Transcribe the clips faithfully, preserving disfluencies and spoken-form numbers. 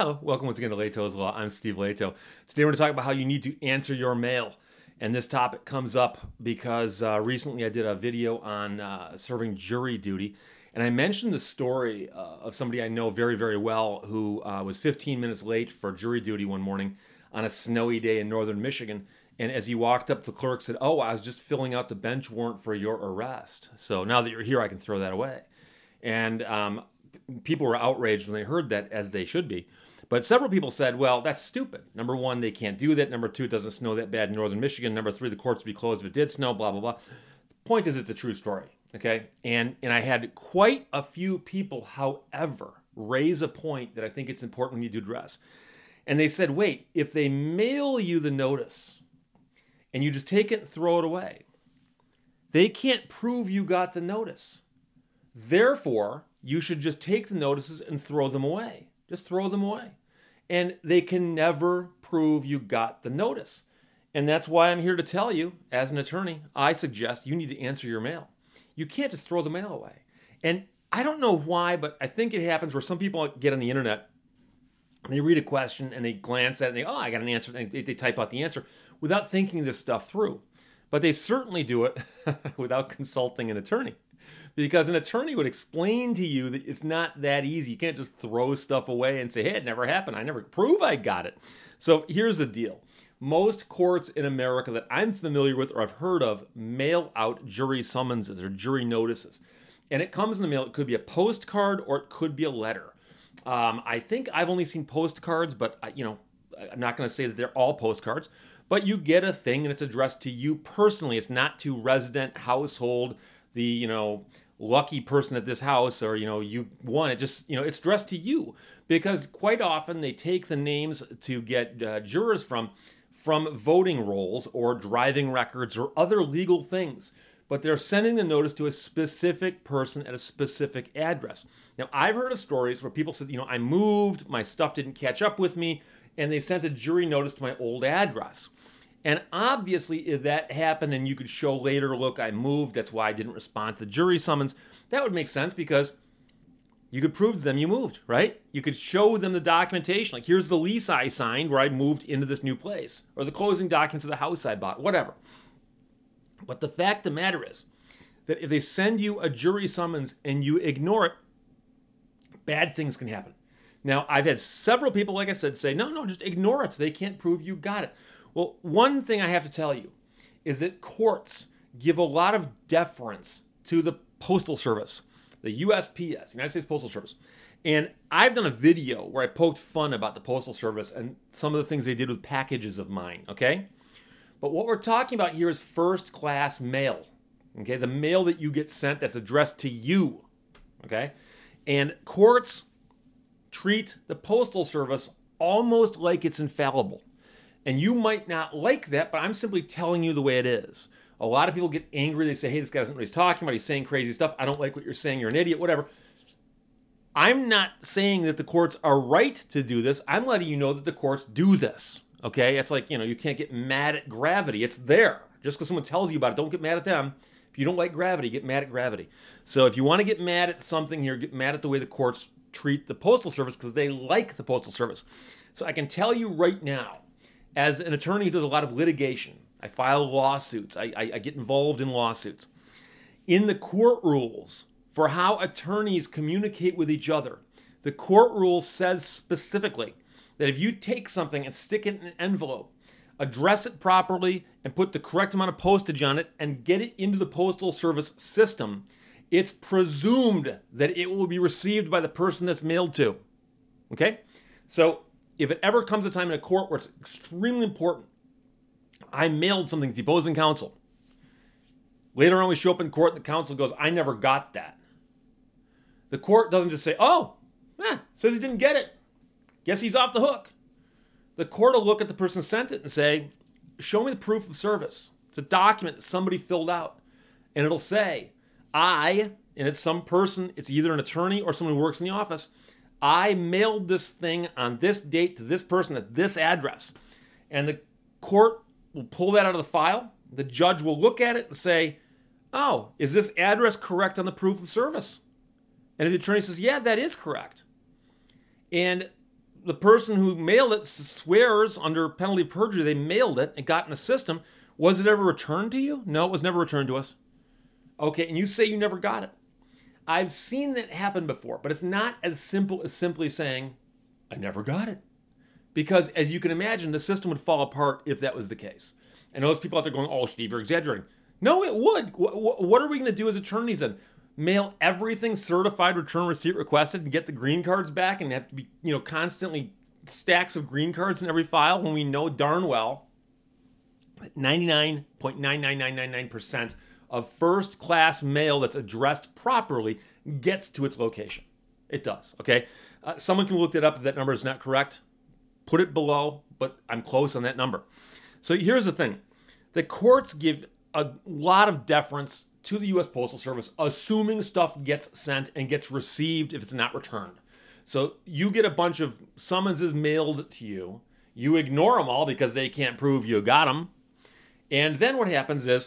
Hello, welcome once again to Leto's Law. I'm Steve Leto. Today we're going to talk about how you need to answer your mail. And this topic comes up because uh, recently I did a video on uh, serving jury duty. And I mentioned the story uh, of somebody I know very, very well who uh, was fifteen minutes late for jury duty one morning on a snowy day in northern Michigan. And as he walked up, the clerk said, "Oh, I was just filling out the bench warrant for your arrest. So now that you're here, I can throw that away." And um, people were outraged when they heard that, as they should be. But several people said, well, that's stupid. Number one, they can't do that. Number two, it doesn't snow that bad in northern Michigan. Number three, the courts would be closed if it did snow, blah, blah, blah. The point is, it's a true story, okay? And and I had quite a few people, however, raise a point that I think it's important we need to address. And they said, wait, if they mail you the notice and you just take it and throw it away, they can't prove you got the notice. Therefore, you should just take the notices and throw them away. Just throw them away. And they can never prove you got the notice. And that's why I'm here to tell you, as an attorney, I suggest you need to answer your mail. You can't just throw the mail away. And I don't know why, but I think it happens where some people get on the internet, and they read a question, and they glance at it, and they, oh, I got an answer, and they, they type out the answer without thinking this stuff through. But they certainly do it without consulting an attorney. Because an attorney would explain to you that it's not that easy. You can't just throw stuff away and say, hey, it never happened. I never prove I got it. So here's the deal. Most courts in America that I'm familiar with or I've heard of mail out jury summonses or jury notices. And it comes in the mail. It could be a postcard or it could be a letter. Um, I think I've only seen postcards, but I, you know, I'm not going to say that they're all postcards. But you get a thing and it's addressed to you personally. It's not to resident, household, the, you know, lucky person at this house, or, you know, you won it. Just, you know, it's addressed to you, because quite often they take the names to get uh, jurors from, from voting rolls or driving records or other legal things. But they're sending the notice to a specific person at a specific address. Now, I've heard of stories where people said, you know, I moved, my stuff didn't catch up with me, and they sent a jury notice to my old address. And obviously, if that happened and you could show later, look, I moved, that's why I didn't respond to the jury summons, that would make sense, because you could prove to them you moved, right? You could show them the documentation. Like, here's the lease I signed where I moved into this new place, or the closing documents of the house I bought, whatever. But the fact of the matter is that if they send you a jury summons and you ignore it, bad things can happen. Now, I've had several people, like I said, say, no, no, just ignore it. They can't prove you got it. Well, one thing I have to tell you is that courts give a lot of deference to the Postal Service, the U S P S, United States Postal Service. And I've done a video where I poked fun about the Postal Service and some of the things they did with packages of mine, okay? But what we're talking about here is first-class mail, okay? The mail that you get sent that's addressed to you, okay? And courts treat the Postal Service almost like it's infallible. And you might not like that, but I'm simply telling you the way it is. A lot of people get angry. They say, hey, this guy doesn't know what he's talking about. He's saying crazy stuff. I don't like what you're saying. You're an idiot, whatever. I'm not saying that the courts are right to do this. I'm letting you know that the courts do this, okay? It's like, you know, you can't get mad at gravity. It's there. Just because someone tells you about it, don't get mad at them. If you don't like gravity, get mad at gravity. So if you want to get mad at something here, get mad at the way the courts treat the Postal Service, because they like the Postal Service. So I can tell you right now, as an attorney who does a lot of litigation, I file lawsuits, I, I, I get involved in lawsuits. In the court rules for how attorneys communicate with each other, the court rule says specifically that if you take something and stick it in an envelope, address it properly, and put the correct amount of postage on it, and get it into the Postal Service system, it's presumed that it will be received by the person that's mailed to. Okay? So if it ever comes a time in a court where it's extremely important, I mailed something to the opposing counsel. Later on, we show up in court, and the counsel goes, I never got that. The court doesn't just say, oh, eh, says he didn't get it. Guess he's off the hook. The court will look at the person who sent it and say, show me the proof of service. It's a document that somebody filled out. And it'll say, I, and it's some person, it's either an attorney or someone who works in the office, I mailed this thing on this date to this person at this address. And the court will pull that out of the file. The judge will look at it and say, oh, is this address correct on the proof of service? And if the attorney says, yeah, that is correct. And the person who mailed it swears under penalty of perjury they mailed it and got in the system. Was it ever returned to you? No, it was never returned to us. Okay, and you say you never got it. I've seen that happen before, but it's not as simple as simply saying, I never got it. Because as you can imagine, the system would fall apart if that was the case. I know there's people out there going, oh, Steve, you're exaggerating. No, it would. What are we going to do as attorneys then? Mail everything certified return receipt requested and get the green cards back and have to be, you know, constantly stacks of green cards in every file when we know darn well that ninety-nine point nine nine nine nine nine percent of first-class mail that's addressed properly gets to its location. It does, okay? Uh, someone can look that up if that number is not correct. Put it below, but I'm close on that number. So here's the thing. The courts give a lot of deference to the U S Postal Service, assuming stuff gets sent and gets received if it's not returned. So you get a bunch of summonses mailed to you. You ignore them all because they can't prove you got them. And then what happens is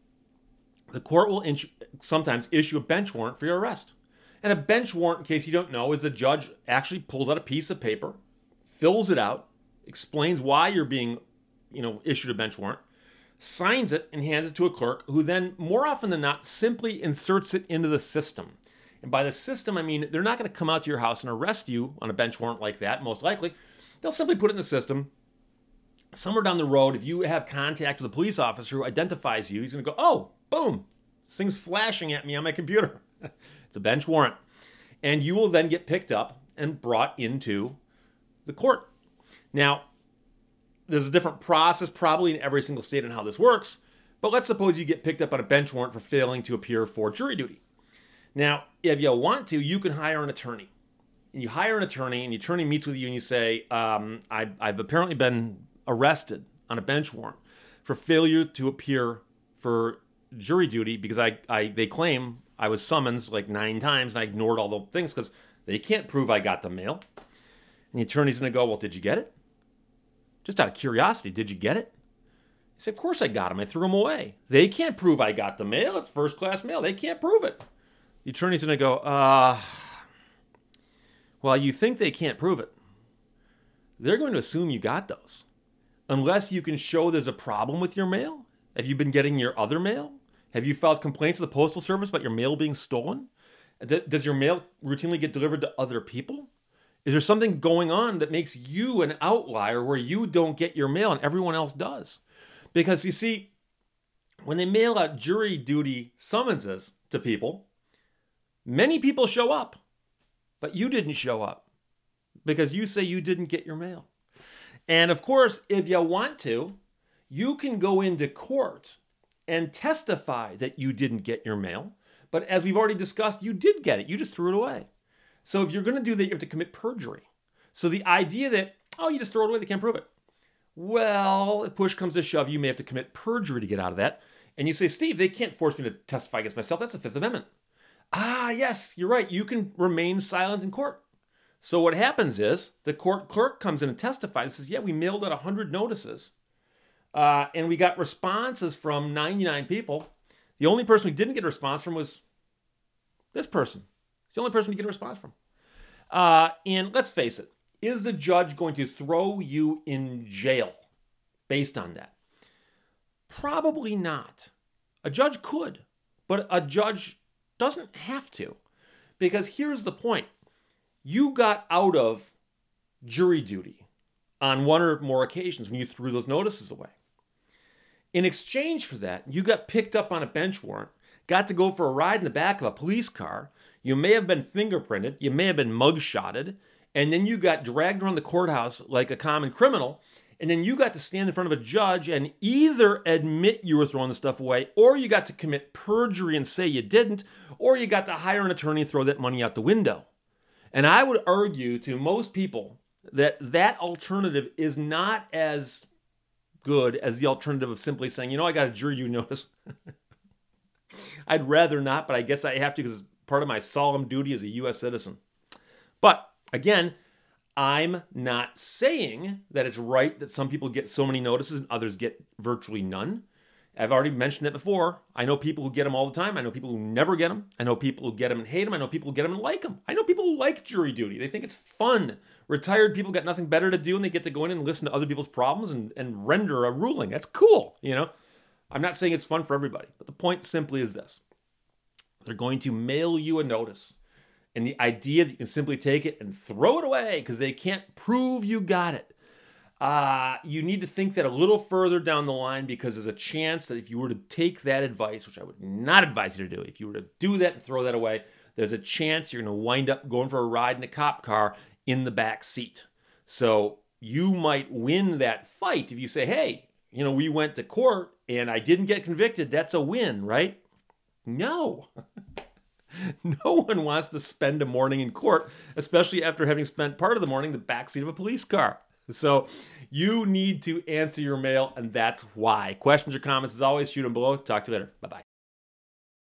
the court will ins- sometimes issue a bench warrant for your arrest. And a bench warrant, in case you don't know, is the judge actually pulls out a piece of paper, fills it out, explains why you're being, you know, issued a bench warrant, signs it and hands it to a clerk who then, more often than not, simply inserts it into the system. And by the system, I mean they're not going to come out to your house and arrest you on a bench warrant like that, most likely. They'll simply put it in the system. Somewhere down the road, if you have contact with a police officer who identifies you, he's going to go, oh, boom, this thing's flashing at me on my computer. It's a bench warrant. And you will then get picked up and brought into the court. Now, there's a different process probably in every single state on how this works, but let's suppose you get picked up on a bench warrant for failing to appear for jury duty. Now, if you want to, you can hire an attorney. And you hire an attorney, and the attorney meets with you and you say, um, I, I've apparently been arrested on a bench warrant for failure to appear for jury duty because I, I they claim I was summoned like nine times and I ignored all the things because they can't prove I got the mail. And the attorney's going to go, well, did you get it? Just out of curiosity, did you get it? He said, of course I got them. I threw them away. They can't prove I got the mail. It's first-class mail. They can't prove it. The attorney's going to go, uh, well, you think they can't prove it. They're going to assume you got those. Unless you can show there's a problem with your mail. Have you been getting your other mail? Have you filed complaints to the Postal Service about your mail being stolen? Does your mail routinely get delivered to other people? Is there something going on that makes you an outlier where you don't get your mail and everyone else does? Because you see, when they mail out jury duty summonses to people, many people show up, but you didn't show up because you say you didn't get your mail. And of course, if you want to, you can go into court and testify that you didn't get your mail. But as we've already discussed, you did get it. You just threw it away. So if you're going to do that, you have to commit perjury. So the idea that, oh, you just throw it away, they can't prove it. Well, if push comes to shove, you may have to commit perjury to get out of that. And you say, Steve, they can't force me to testify against myself. That's the Fifth Amendment. Ah, yes, you're right. You can remain silent in court. So what happens is the court clerk comes in and testifies and says, yeah, we mailed out one hundred notices. Uh, and we got responses from ninety-nine people. The only person we didn't get a response from was this person. It's the only person we get a response from. Uh, and let's face it, is the judge going to throw you in jail based on that? Probably not. A judge could, but a judge doesn't have to. Because here's the point. You got out of jury duty on one or more occasions when you threw those notices away. In exchange for that, you got picked up on a bench warrant, got to go for a ride in the back of a police car. You may have been fingerprinted. You may have been mugshotted. And then you got dragged around the courthouse like a common criminal. And then you got to stand in front of a judge and either admit you were throwing the stuff away, or you got to commit perjury and say you didn't, or you got to hire an attorney and throw that money out the window. And I would argue to most people that that alternative is not as good as the alternative of simply saying, you know, I got a jury duty notice. I'd rather not, but I guess I have to because it's part of my solemn duty as a U S citizen. But again, I'm not saying that it's right that some people get so many notices and others get virtually none. I've already mentioned it before. I know people who get them all the time. I know people who never get them. I know people who get them and hate them. I know people who get them and like them. I know people who like jury duty. They think it's fun. Retired people got nothing better to do, and they get to go in and listen to other people's problems and, and render a ruling. That's cool, you know? I'm not saying it's fun for everybody, but the point simply is this. They're going to mail you a notice. And the idea that you can simply take it and throw it away because they can't prove you got it. Uh, you need to think that a little further down the line, because there's a chance that if you were to take that advice, which I would not advise you to do, if you were to do that and throw that away, there's a chance you're going to wind up going for a ride in a cop car in the back seat. So you might win that fight if you say, hey, you know, we went to court and I didn't get convicted. That's a win, right? No. No one wants to spend a morning in court, especially after having spent part of the morning in the backseat of a police car. So you need to answer your mail, and that's why. Questions or comments, as always, shoot them below. Talk to you later. Bye-bye.